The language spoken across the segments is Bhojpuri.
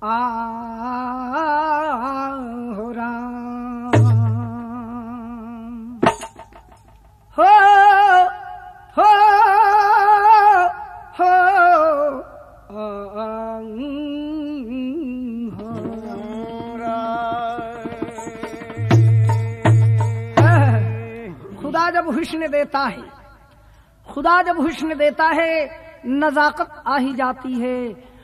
हो राम हो हो हो खुदा जब हुस्न देता है, खुदा जब हुस्न देता है नजाकत आ ही जाती है।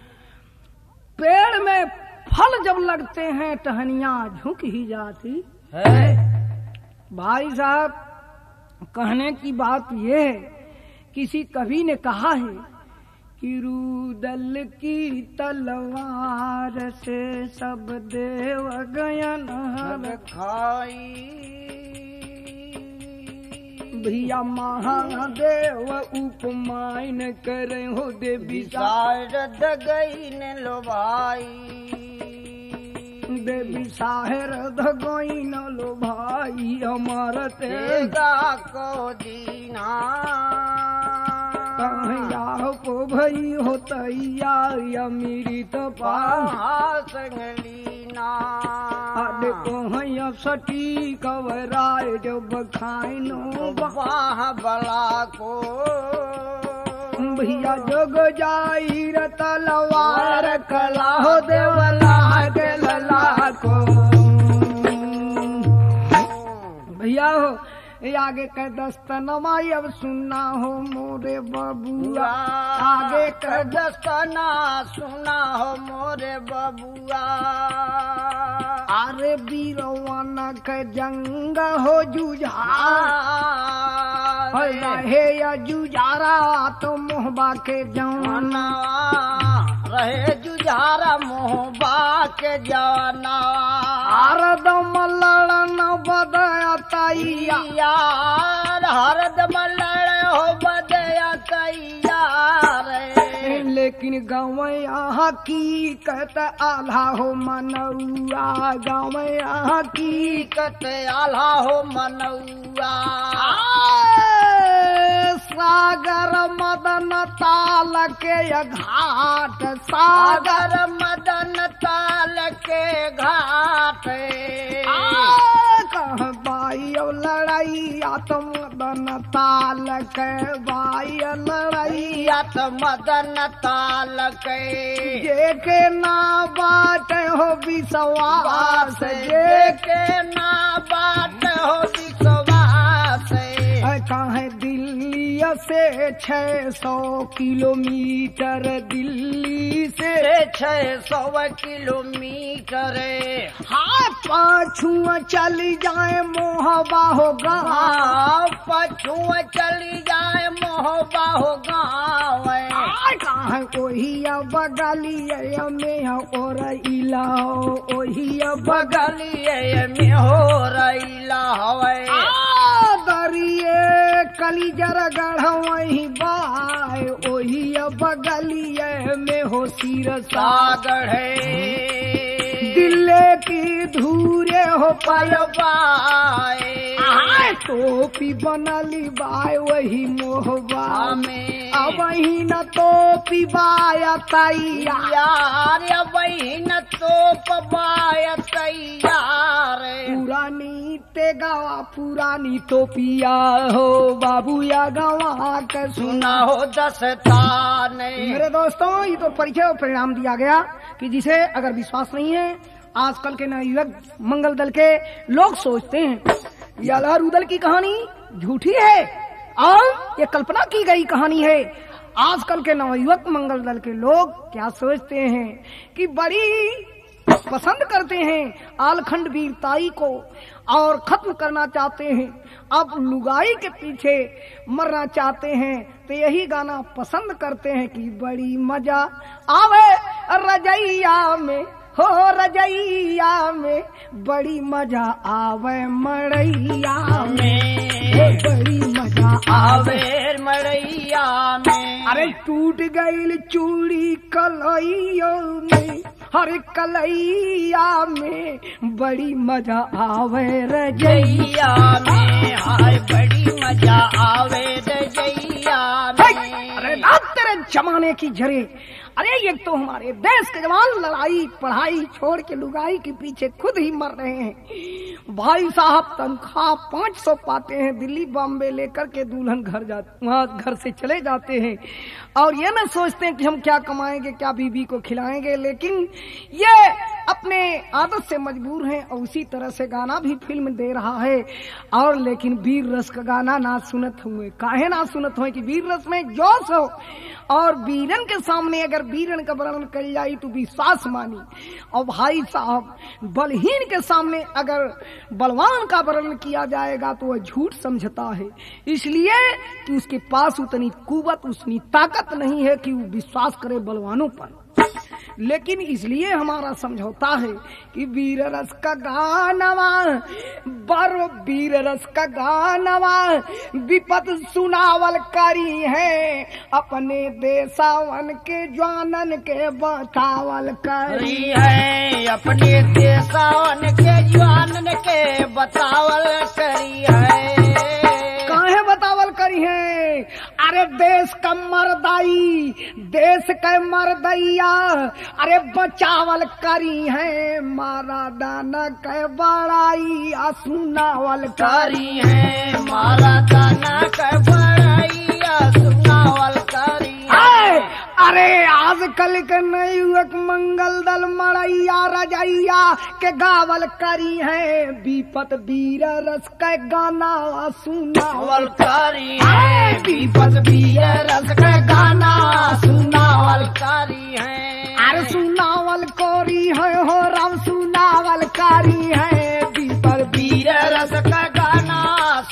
पेड़ में फल जब लगते हैं टहनियां झुक ही जाती है। भाई साहब कहने की बात यह है, किसी कवि ने कहा है कि रूदल की तलवार से सब देव गयन खाई, भैया महादेव उपमाइन करे हो देवी शारद गई ने लो भाई, देवी शारद गई न लो भाई हमारा तेगा को दीना कहया को भई हो तैया मेरी तो संगलीना देखो हैया सटी कवराए जब खाइनो वाह बला को भैया जग जाई तलवार कला हो देवला के लला को। भैया हो आगे के दस्तनमा अब सुनना हो मोरे बबुआ, आगे के दस्तना सुना हो मोरे बबुआ। अरे बीरवान के जंग हो जुझार रहे या जुझारा तो मोहबा के जवाना रहे जुझारा मोहबा के जवाना। हरदम लड़न बदया तैयार, हरदम लड़ हो बदया तैयार, लेकिन गाँव हकीकत आला हो मनौआ, गाँव हकीकत आला हो मनौआ। सागर मदन ताल के घाट, सागर मदन ताल के घाट, कह बाई लड़ैया तो मदन ताल के, बाई लड़ैया तो मदन ताल के। जे के ना बात हो विश्वास, जे के ना बात हो विश्वास, कहे दिल्ली से 600 किलोमीटर, दिल्ली से 600 किलोमीटर, हाँ पाछुआ चली जाए मोहबा हो गाँव, पछुआ चली जाए मोहबा हो गाँव, कहाँ ओही बगलिया में और इला ओही बगलिया में हो रईला हवे। दरिये कली जरा गढ़ वही बाय, ओही बगलिया में हो सिर सागढ़, दिल्ले की धूरे हो पाय बाए, टोपी बनली बाय वही मोहबा में, अब ही न टोपी बाया तैयार, अब ही न तोप बाया तैयार। पुरानी ते गावा पुरानी टोपिया हो बाबू या गवा के सुना हो दस्तान। मेरे दोस्तों ये तो परिचय और परिणाम दिया गया कि जिसे अगर विश्वास नहीं है, आजकल के नवयुवक मंगल दल के लोग सोचते हैं ये अल्लाह रूदल की कहानी झूठी है और ये कल्पना की गई कहानी है। आजकल के नवयुवक मंगल दल के लोग क्या सोचते हैं कि बड़ी पसंद करते हैं आलखंड वीरताई को और खत्म करना चाहते हैं, अब लुगाई के पीछे मरना चाहते हैं, तो यही गाना पसंद करते हैं कि बड़ी मजा आवे रजैया में हो, रजैया में बड़ी मजा आवे मड़ैया में, बड़ी मजा आवे मड़ैया में। अरे टूट गई चूड़ी कलैया में, हर कलैया में बड़ी मजा आवे रजैया में, हाय बड़ी मजा आवे रजैया में। अरे ना तेरे जमाने की जरे अरे ये तो हमारे देश के जवान लड़ाई पढ़ाई छोड़ के लुगाई के पीछे खुद ही मर रहे हैं। भाई साहब तनख्वाह 500 पाते हैं, दिल्ली बॉम्बे लेकर के दुल्हन वहाँ घर से चले जाते हैं और ये न सोचते हैं कि हम क्या कमाएंगे, क्या बीबी को खिलाएंगे, लेकिन ये अपने आदत से मजबूर हैं। और उसी तरह से गाना भी फिल्म दे रहा है और लेकिन वीर रस का गाना ना सुनत हुए। काहे ना सुनत हुए कि वीर रस में जोश हो और वीरन के सामने अगर वीरन का वर्णन कर जाए तो विश्वास मानी, और भाई साहब बलहीन के सामने अगर बलवान का वर्णन किया जाएगा तो वह झूठ समझता है, इसलिए कि उसके पास उतनी कुवत उतनी ताकत नहीं है कि वो विश्वास करे बलवानों पर। लेकिन इसलिए हमारा समझौता है कि वीर रस का गानवा बरो वीर रस का गानवा विपत सुनावल करी है, अपने देसावन के जवानन के बतावल करी है, अपने देसावन के जवानन के बतावल करी है। काहे बतावल करी है? अरे देश का मर्दाई देश के मर्दैया अरे बचावल करी है, मारा दाना के बड़ाई सुनावल करी है, मारा दाना के बड़ाई सुनावल करी है। अरे आजकल के नए युवक मंगल दल मड़ैया रजैया के गावल करी है, विपत वीर रस के गाना सुनावल करी है, विपत वीर रस के गाना सुनावल करी है। अरे सुनावल कोरी है हो राम सुनावल करी है, विपत वीर रस का गाना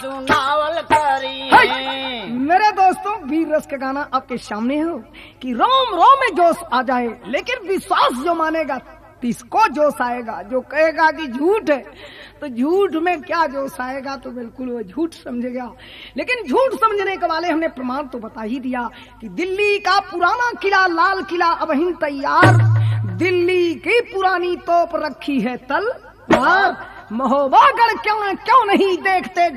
सुनावल करी है। मेरे दोस्तों वीर रस का गाना आपके सामने हो कि रोम रोम में जोश आ जाए, लेकिन विश्वास जो मानेगा किसको जोश आएगा? जो कहेगा कि झूठ है तो झूठ में क्या जोश आएगा, तो बिल्कुल वो झूठ समझेगा। लेकिन झूठ समझने के वाले हमने प्रमाण तो बता ही दिया कि दिल्ली का पुराना किला लाल किला अब ही तैयार, दिल्ली की पुरानी तोप रखी है तलवार, महोबागढ़ क्यों नहीं देखते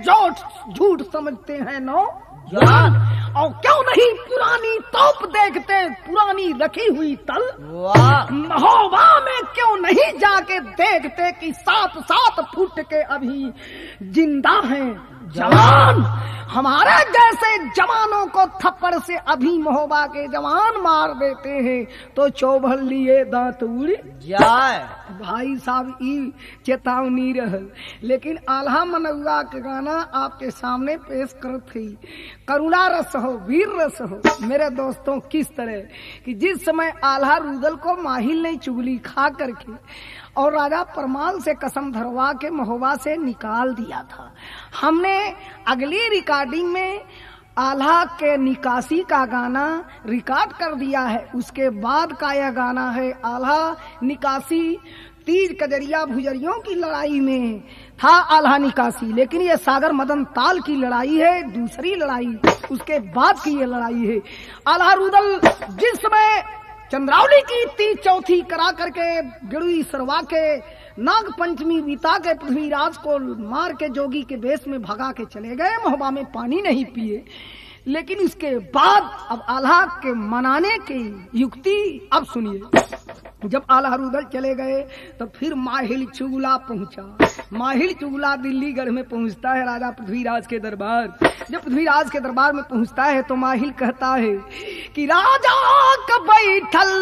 झूठ समझते हैं नो जान, और क्यों नहीं पुरानी तोप देखते पुरानी रखी हुई तलवार, महोबा में क्यों नहीं जाके देखते कि 7-7 फुट के अभी जिंदा हैं जवान। हमारे जैसे जवानों को थप्पड़ से अभी महोबा के जवान मार देते हैं तो चौभल लिए दांत उड़ जाए। भाई साहब ई चेतावनी रहल, लेकिन आल्हा मनौआ के गाना आपके सामने पेश करत थी। करुणा रस हो वीर रस हो मेरे दोस्तों, किस तरह कि जिस समय आल्हा रुदल को माहिल ने चुगली खा करके और राजा परमाल से कसम धरवा के महोबा से निकाल दिया था। हमने अगली रिकॉर्डिंग में आल्हा के निकासी का गाना रिकॉर्ड कर दिया है, उसके बाद का यह गाना है आल्हा निकासी तीज कजरिया भुजरियों की लड़ाई में था आल्हा निकासी, लेकिन ये सागर मदन ताल की लड़ाई है, दूसरी लड़ाई उसके बाद की ये लड़ाई है। आल्हा रुदल जिस समय चंद्रावली की 30 चौथी करा करके गिड़ुई सरवा के नाग पंचमी बीता के पृथ्वीराज को मार के जोगी के वेश में भगा के चले गए, महोबा में पानी नहीं पिए। लेकिन उसके बाद अब आल्हा के मनाने की युक्ति अब सुनिए। जब आल्हा रुदल चले गए तो फिर माहिल चुगला पहुंचा। माहिल चुगला दिल्लीगढ़ में पहुंचता है राजा पृथ्वीराज के दरबार। जब पृथ्वीराज के दरबार में पहुंचता है तो माहिल कहता है कि राजा का बैठल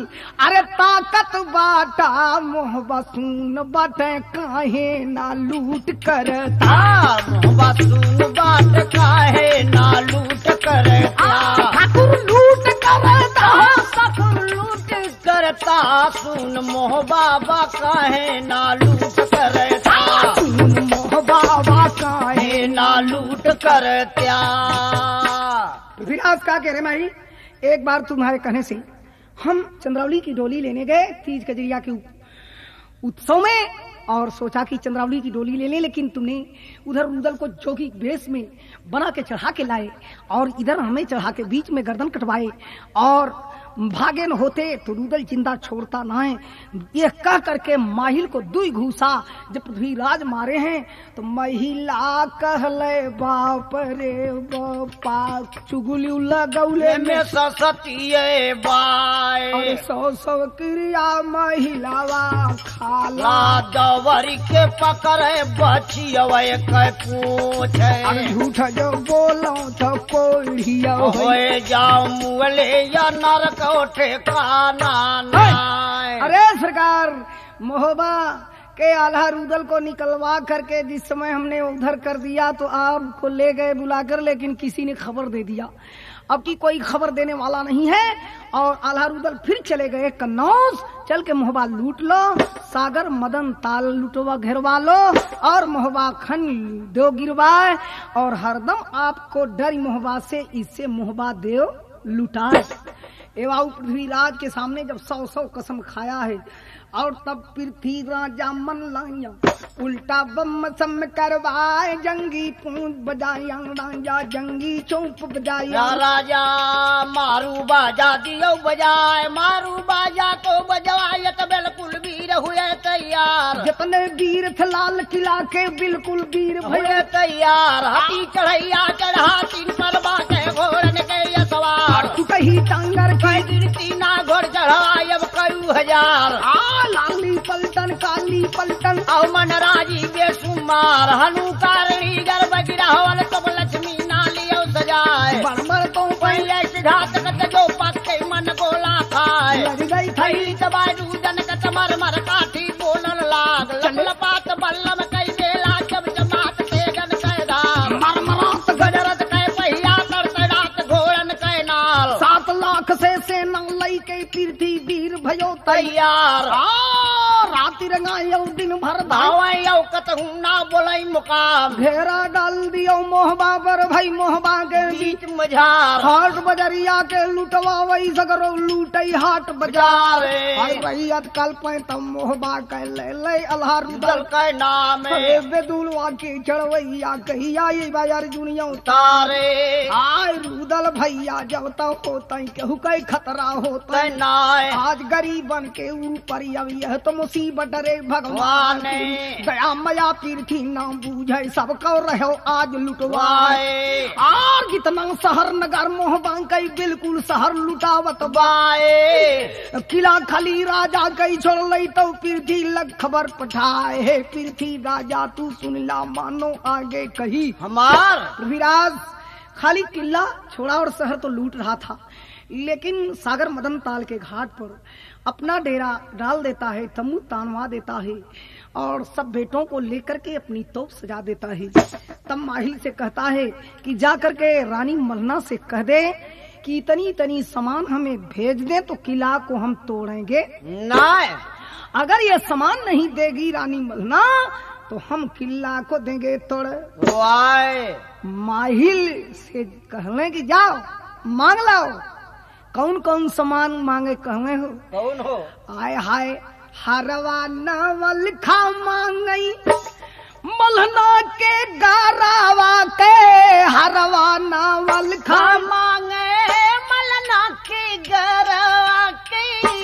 अरे ताकत बाटा मोहबा सुन बाटे काहे ना लूट करता, मोहबा सुन बाट काहे ना लूट करता, ठाकुर लूट करता ठाकुर लूट करता, सुन मोहबा काहे ना लूट करता, सुन मोहबा काहे ना लूट करत्या। पृथ्वीराज का कह रहे माही, एक बार तुम्हारे कहने से हम चंद्रावली की डोली लेने गए तीज कजरिया के उत्सव में और सोचा कि चंद्रावली की डोली ले लें, लेकिन तुमने उधर रुदल को जोगी वेश में बना के चढ़ा के लाए और इधर हमें चढ़ा के बीच में गर्दन कटवाए और भागे न होते तो रुदल चिंता छोड़ता ना है। ये कह करके माहिल को दुई घूसा जब पृथ्वीराज मारे हैं तो महिला कहले बाप रे बापा चुगली लगौले में ससतिये बाय और सौ क्रिया महिलावा खाला दवरी के पकड़े बचियवे के पूछे झूठ जो बोलो तो कोढ़िया होए जाओ मुले या नरक ठिकाना नाय। अरे सरकार मोहबा के आल्हा रुदल को निकलवा करके जिस समय हमने उधर कर दिया तो आपको ले गए बुलाकर, लेकिन किसी ने खबर दे दिया। अब की कोई खबर देने वाला नहीं है और आल्हा रुदल फिर चले गए कन्नौज। चल के मोहबा लूट लो, सागर मदन ताल लुटवा घेरवा लो और मोहबा खन दो गिरवाए और हरदम आपको डर मोहबा से इससे मोहबा देव लुटाए। एवं पृथ्वीराज के सामने जब 100 कसम खाया है और तब पृथ्वी राजा मन लाया उल्टा बम सम करवाए जंगी पूंछ बजाया राजा जंगी चौप बजाया राजा मारू बाजा दियो बजाए मारू बाजा तो बजवाए तो बिल्कुल वीर हुए तैयार जितने वीर थे लाल किला के बिल्कुल वीर हुए तैयार हाथी चढ़ैया चढ़ा तीन पर बाटे घोड़न के ये सवार तू कही टांगर कई गिनती ना घोड़ चढ़ाए अब करू हजार लाली पलटन काली पलटन और मन राजी बेसुमार हनु कारणी गर्भ गिरावल तब लक्ष्मी नालियो सजाए बड़बड़ तो पहले सिद्धार्थ कत जो पक्के मन गोला खाए लग गई थैली दबाई दूजन कत मर मर काठी बोलन लाग लपलपात बल्लम कई बेला जब जमात तेगन कैदार मरमरात गजरत कै पहिया करते रात घोड़न कै नाल 7 लाख से सेना लई के पृथ्वी वीर भयो तैयार राति रंगायो दिन भर भावैयो कतहु ना बोलै मुकाम घेरा डाल दियो मोहबा पर भाई मोहबा के बीच मझार हाट बजरिया के लुटवा वही सगरो लूटई हाट बाजार रैयत कल पे तब मोहबा के ले अल्लाह रुदल के नाम बेदुलवा के चढ़वैया कहिया ये बाजार दुनिया तारे आय रुदल भैया जब तक होता केहू कई खतरा होता नाय आज गरीबन के ऊपर यह तो मुसीबत रे भगवान दया मया पृथ्वी ना बूझे सबको रहो आज लुटवाए और कितना शहर नगर मोहबा कई बिल्कुल शहर लुटावत बाए किला खाली राजा कई छोड़ लई तो पृथ्वी लग खबर पठाए है पृथ्वी राजा तू सुनला मानो आगे कही हमार पृथ्वीराज खाली किला छोड़ा और शहर तो लूट रहा था, लेकिन सागर मदन ताल के घाट पर अपना डेरा डाल देता है, तम्बू तानवा देता है और सब बेटों को लेकर के अपनी तोप सजा देता है। तब माहिल से कहता है कि जा करके रानी मलना से कह दे कि इतनी इतनी सामान हमें भेज दे तो किला को हम तोड़ेंगे ना। अगर ये सामान नहीं देगी रानी मलना तो हम किला को देंगे तोड़। माहिल से कहले कि जाओ मांग लाओ। कौन कौन सामान मांगे कहले हो? कौन हो? आय हाय हरवा नवल खा मांगई मलना के गारावा के हरवा नवल खा मांगे मलना के गारावा के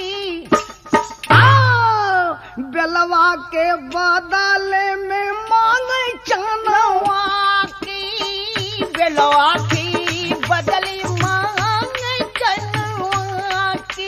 बेलवा के बदले में मांगे चनवा की बेलवा की बदली मांगे चनवा की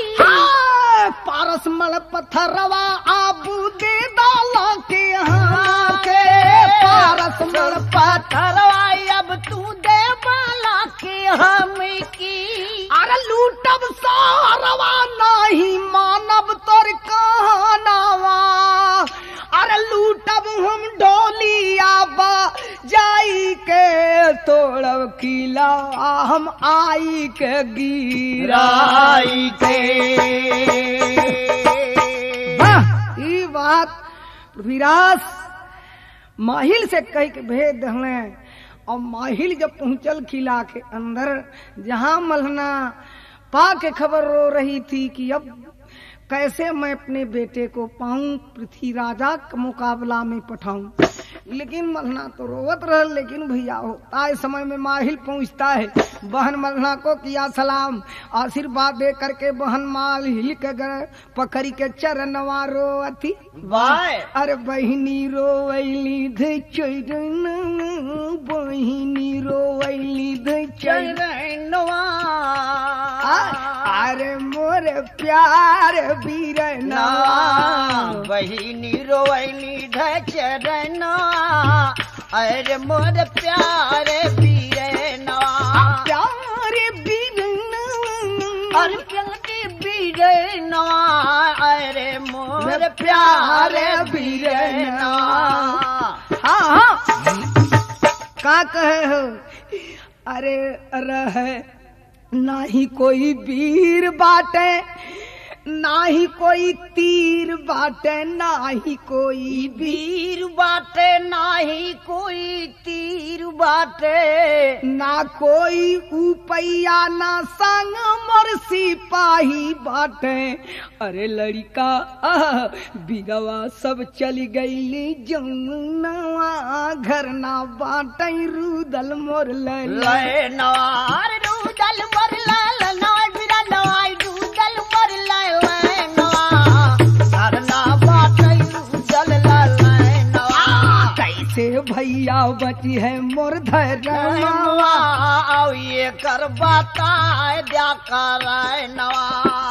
पारस मल पत्थरवा आबू दे डाला के यहाँ के पारस मल पत्थरवा अब तू दे बाला के हम की अरे लूटब सारवा नहीं मानब तोर कहानावा अरे लूटब हम डोलिया बा जाई के तोड़ब किला हम आई के गिराई के। ई बात पृथ्वीराज माहिल से कह के भेज दहले और माहिल जब पहुंचल किला के अंदर जहां मलहना पा के खबर रो रही थी कि अब कैसे मैं अपने बेटे को पाऊं पृथ्वी राजा का मुकाबला में पठाऊं। लेकिन मल्हना तो रोवत रह। लेकिन भैया होता है समय में माहिल पहुंचता है। बहन मल्हना को किया सलाम, आशीर्वाद दे करके बहन माहिल के गए पकड़ी के चरणवा रोवती। वाह अरे बहिनी रोवैली धै चरण, बहिनी रोवैली धै चरण। चरणवा अरे मोर प्यार बीरना, बहिनी रोवैली धै चरणवा, अरे मोर प्यारे बीरना, प्यारे बीरना, अरे प्यारे बीरना, अरे मोर प्यारे बीरना। हाँ का कहे हो? अरे रहे नाही कोई वीर बाटे, नाही कोई तीर बाटे, नाही कोई वीर बाटे, नाही कोई तीर बाटे, ना कोई उपैया ना संग मोर सिपाही बाटे। अरे लड़का बिगवा सब चली गईली जमुनवा, घर ना बाटे रुदल मोर लैला। नवार रूदल मोर लैला, नवार बिरा नवार रूदल मोर लैला, घर ना बाटे रूदल लैला। कैसे भैया बची है मोर धरवा, आओ ये कर बताए दिया कर नवा।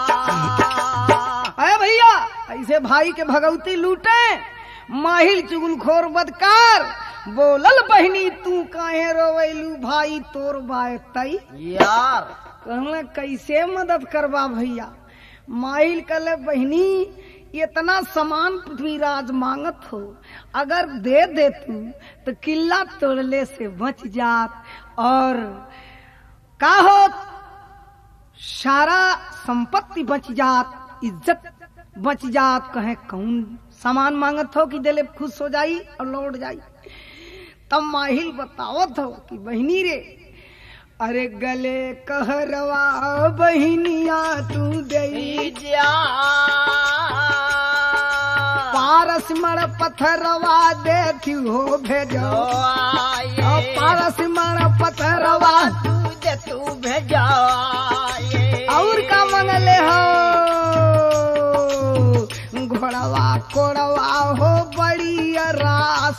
अरे भैया ऐसे भाई के भगवती लूटे, माहिल चुगलखोर बदकार। बोलल बहनी तू काहे रोवैलू, भाई तोर बाय तई। यार कहला कैसे मदद करवा भैया। माहिल कहले बहनी इतना सामान पृथ्वीराज मांगत हो, अगर दे दे तू तो किला तोड़ले से बच जात, और का हो सारा संपत्ति बच जात, इज्जत बच जात। कहे कौन सामान मांगत हो कि दिले खुश हो जाई और लौट जाई। तब माहिल बतावत हो कि बहनी रे, अरे गले कहरवा बहनिया तू दई जा, पारस मर पत्थरवा देती हो भेजो, पारस मर पत्थरवा तू भेजा। और का मंगले हो, घोड़वा कोड़वा हो बड़ी रास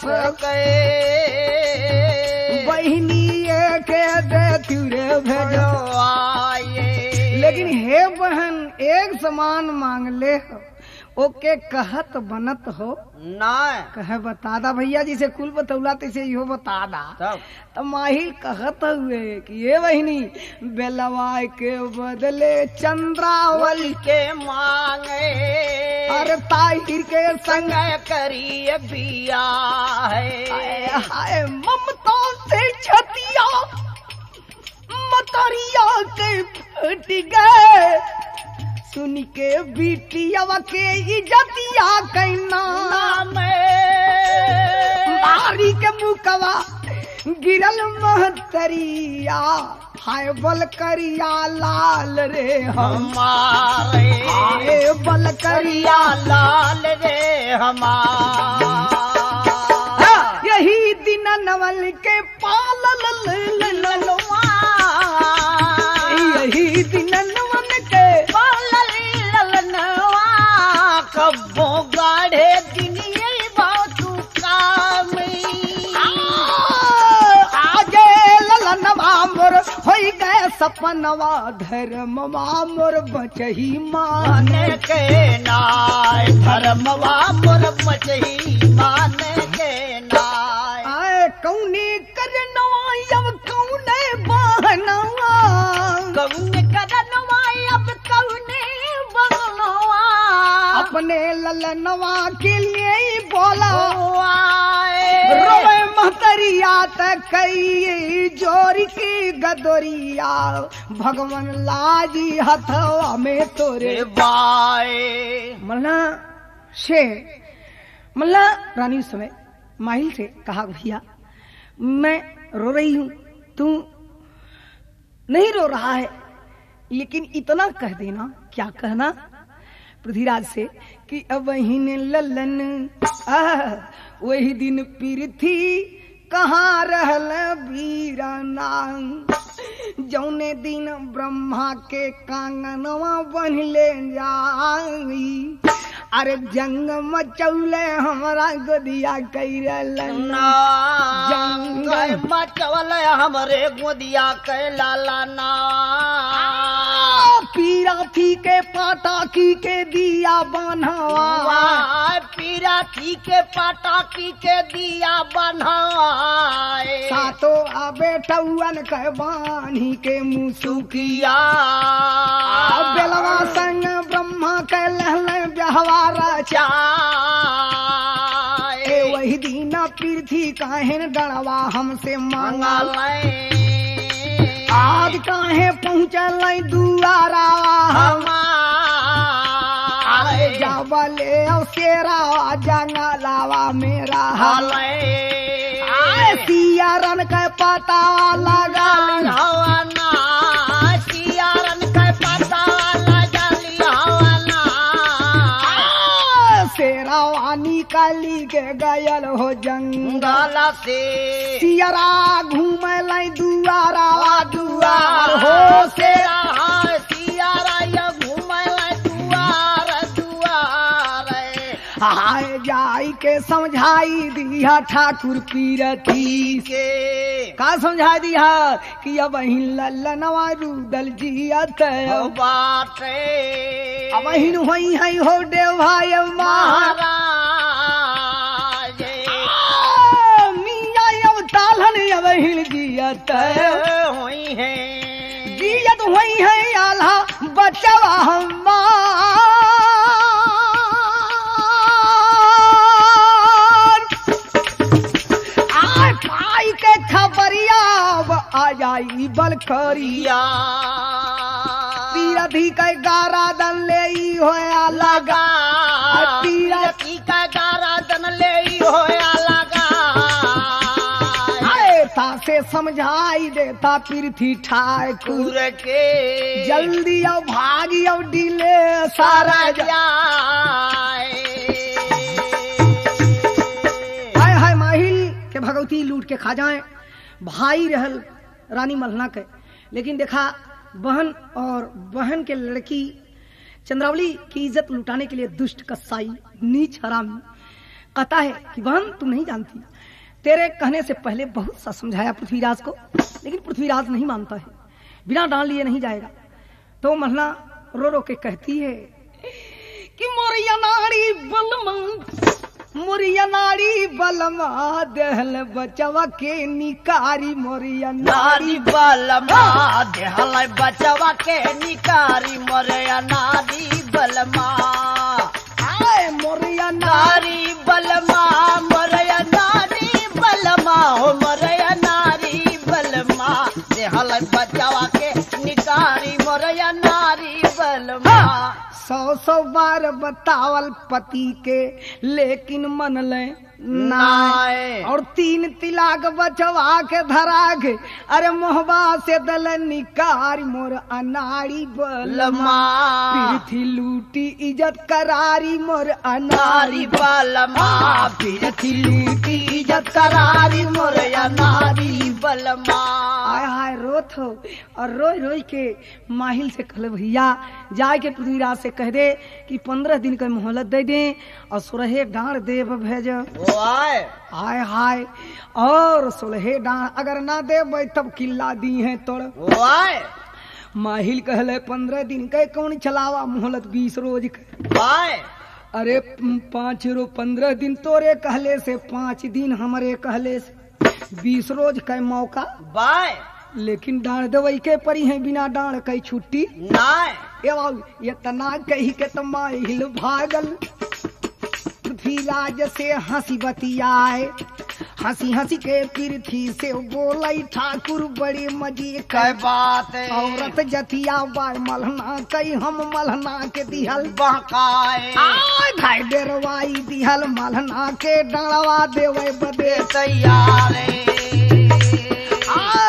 बहनी के देती रे भेजो। लेकिन हे बहन एक समान मांग ले हो, ओके कहत बनत हो ना। कहे बता दा भैया, जिसे कुल बतौला तैसे यो बता दा। तब माहिल कहत हुए कि ये बहनी बेलवाय के बदले चंद्रावली के मांगे, अरे ताहिर के संग करिए बिया है। हाय ममता से छतिया मतरिया के फट गए, सुन के बिटिया के इज्जतिया कैना, बारी के मुकवा गिरल महतरिया, हाय बल करिया लाल रे हमारे, हाय बल करिया लाल रे हमारे। यही दिन नवल के पालल ललवा, यही दिन नवल के पालल ललनवा, कब्बो गाढ़े दिन ये बातू कामी। आगे ललनवा मोर होई गए सपनवा, धर्मवा मोर बचही माने के नाय, धर्मवा मोर बचही माने के नाय। आए कौने करनवा अब कौने बहनवा, कौने करनवा अब कौने बहनवा, अपने ललनवा के लिए ही बोला आए। रोए महतरिया तक कई जोर की गदोरिया, भगवान लाजी हथवा में तोरे बाए। मल्ला शेर मल्ला रानी उस समय माहिल से कहा भैया मैं रो रही हूँ, तू नहीं रो रहा है, लेकिन इतना कह देना। क्या कहना? पृथ्वीराज से कि अब ने ललन वही दिन पृथ्वी कहाँ रहल वीराना जौने दिन ब्रह्मा के कांगनवा बन ले जाई अरे जंग मचौले हमारा गोदिया कैरलन जंग मचौले हमरे गोदिया कैलाला ना पीराथी के पाटाकी के दिया बनवा पीराथी के पाटाकी के दिया बनवाए सातो आबे टौअन के बानी के मुसुकिया बेलवा संग ब्रह्मा के लहले ब्याहवारा चाहे वही दिन पृथ्वी काहेन डरवा हमसे मांगा आज काहे पहुँचल दुआरा हमारे जावले शेरा जंगलावा मेरा सियारन के पता लगा सियारन के पता लगा शेरावा निकाली के गयल हो जंगल से सियरा घूमे लाई दुआरा दुआर हो शेरा सियारा या घूमे लाई दुआर दुआर हाय जाई के समझाई दिया ठाकुर पीरथी के का समझा दिया कि अब ललनवा रूदल जियत बाटे अब होई है हो देव भाई महाराज मिया अब तालन अब जियत हुई है जियत हुई है आल्हा बचवा हमार आई के खबरिया आ जाई बलखरिया तीरथी के गारा दन ले होया लगा तीरथी का गारा दन ले होया लगा से समझाई देता पृथ्वी ठाकुर के जल्दी आओ भागी आओ डिले सारा जाए हाय हाय माहिल के भगवती लूट के खा जाए भाई रहल रानी मल्हना के लेकिन देखा बहन और बहन के लड़की चंद्रावली की इज्जत लुटाने के लिए दुष्ट कसाई नीच हरामी कहता है कि बहन तुम नहीं जानती तेरे कहने से पहले बहुत सा समझाया पृथ्वीराज को लेकिन पृथ्वीराज नहीं मानता है बिना डांट लिए नहीं जाएगा तो मल्हना रो रो के कहती है कि मोरिया नारी बलमा दहल बचवा के निकारी मोरिया नारी बलमा दहल बचवा के निकारी मोरिया नारी बलमा आए मोरिया नारी बलमा मोरिया नारी बलमा हो मोरिया नारी बलमा दहल बचवा के निकारी मोरिया नारी बलमा 100 बार बतावल पति के लेकिन मन ले नाय और 3 तिलाक बचवा के धरा के अरे मोहबा से दल निकार मोर अनाड़ी बलमा पृथ्वी लूटी इज्जत करारी मोर अनारी बलमा पृथ्वी लूटी इज्जत करारी मोर अनारी बलमा आय हाय रोत हो और रोई रोई के माहिल से कहले भैया जाए के पृथ्वीराज से कह दे कि 15 दिन का मोहलत दे दे और 16 डांड देव भेज हाय हाय और 16 डांड अगर ना दे तब किल्ला दी है तोड़ माहिल कहले 15 दिन के कौन चलावा मोहलत 20 रोज के अरे 15 दिन तोरे कहले से 5 दिन हमारे कहले से 20 रोज का मौका बाय लेकिन डांड दवाई के परी है बिना डांड कई छुट्टी ये तना कही के तो माहिल भागल पृथ्वीराज से हंसी बतियाए हंसी हंसी के पृथ्वी से बोलाई ठाकुर बड़ी मजे के बात औरत जतिया बाय मलहना कई हम मलहना के दिहल बहकाए भाई डेरवाई दिहल मलहना के डांडवा देवे बदे तैयार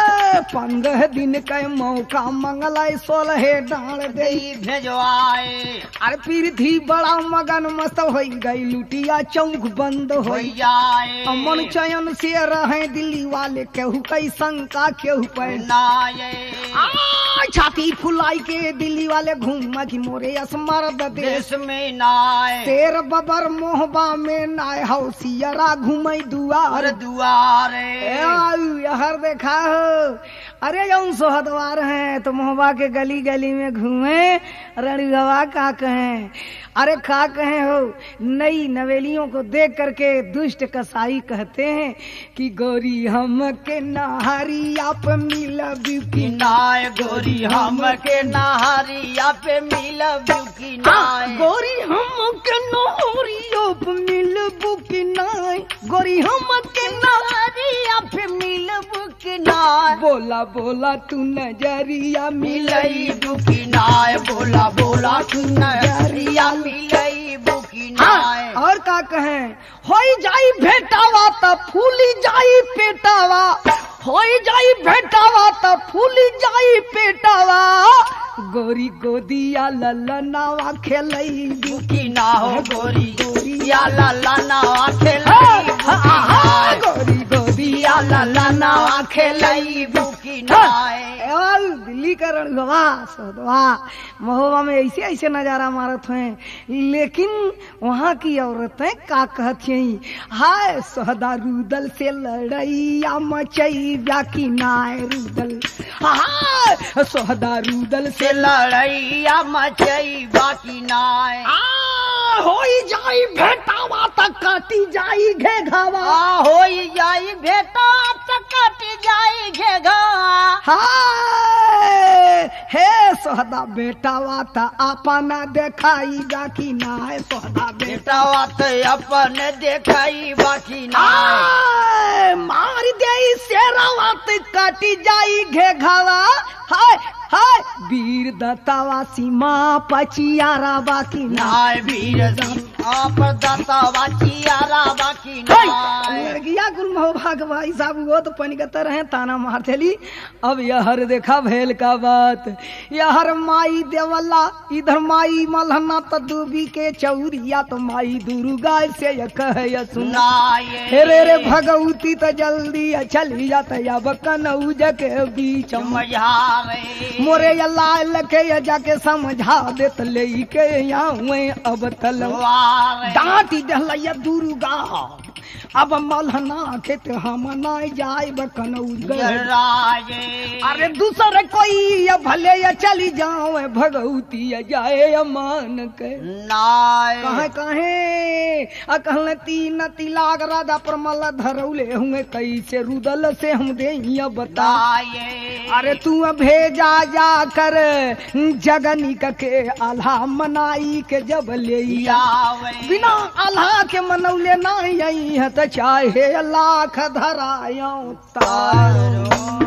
15 दिन के मौका मंगल 16 डाल दे भेजवाए अरे पृथ्वी बड़ा मगन मस्त हो गई लुटिया चौक बंद हो हो जाए अमन चयन से रहे दिल्ली वाले केहू कई शंका केहू पे नाये छाती फुलाई के दिल्ली वाले घूम की मोरे असमर्द देश देश में नाय शेर बबर मोहबा में नाय हौसियरा घूमई दुआर और दुआरे हर देखा हो अरे यौन सोहदवार हैं तो मोहबा के गली गली में घूमे रणगवा का कहें अरे का कहें हो नई नवेलियों को देख करके दुष्ट कसाई कहते हैं कि गोरी हम के नहरिया पे मिलब की नाय गोरी हम के नहरिया पे मिलब की नाय गोरी हम के नहरिया पे मिलब की नाय गोरी हम के नहरिया पे मिलब की नाय बोला बोला तू नजरिया मिलई बुकी नाय बोला बोला तू नहरिया मिलई बुकी नाय और का कहें होई जाई भेटावा त फूली जाई पेटावा होई जाई भेटावा त फूली जाई पेटावा गोरी गोदिया ललनावा खेलई बुकी ना हो गोरी गोरिया लाला ना गोरी खेलई गोदिया ललना खेलई बुकी नाय दिल्ली का रणगवा सोहदवा महोबा में ऐसे ऐसे नजारा मारत हैं लेकिन वहाँ की औरतें का कहती हैं हाय सोहदा रूदल से लड़ैया मचई व्याकी नाय रूदल हाय सोहदा रूदल से लड़ैया मचई बाकी नाय होई जाई भेटावा तक काटी जाई घेघावा होई जाई भेटा चकटी जाई घेगा हाय हे सोहदा बेटावा त अपना देखाई बाकी नाय सोहदा बेटा बेटा वात अपन देखाई बाकी नाय हाय मार दे शेरावा त काटी जाई घेघावा हाय हाय वीर दत्तावा सीमा पचियारा बाकी नाय वीर आप दाता वाचियारा बाकी नाय लड़किया गुरु महोबा के भाई साहब वो तो पनिकतर हैं ताना मार चली अब यहर देखा भेल का बात यहर माई देवला इधर माई मलहना तो दूबी के चौरिया तो माई दुर्गा से कह सुना नाय रे भगवती तो जल्दी चली जात अब कनौज के बीच मझारे मोरे अल्लाह लखे जाके समझा देत ले के यहाँ अब तलवार डांटी दहलैया दुर्गा अब मलहना खेत हम नाय जाए बकनौज राजे अरे दूसरे कोई भले या चली जाओ भगवती जाए अमान के नाय कहे कहे कहल तीन तिलाक राजा पर मल धरौले हुए कैसे रुदल से हम दे बताए अरे तू भेजा जा कर जगनिक के आल्हा मनाई के जब ले बिना आल्हा के मनौले ना यही है तो चाहे लाख धरायो तारो